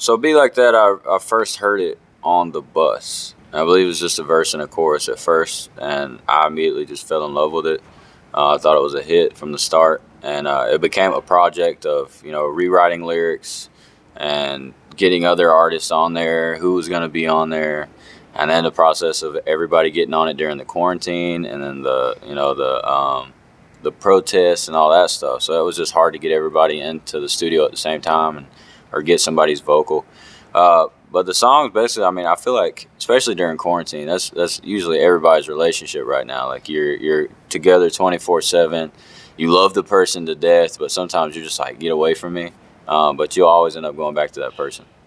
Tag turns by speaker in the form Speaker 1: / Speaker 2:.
Speaker 1: So Be Like That, I first heard it on the bus. I believe it was just a verse and a chorus at first, and I immediately just fell in love with it. I thought it was a hit from the start, and it became a project of, rewriting lyrics and getting other artists on there, who was going to be on there, and then the process of everybody getting on it during the quarantine, and then the protests and all that stuff. So it was just hard to get everybody into the studio at the same time or get somebody's vocal. But the songs, basically, I mean, I feel like, especially during quarantine, that's usually everybody's relationship right now. Like, you're together 24/7. You love the person to death, but sometimes you're just like, get away from me. But you'll always end up going back to that person.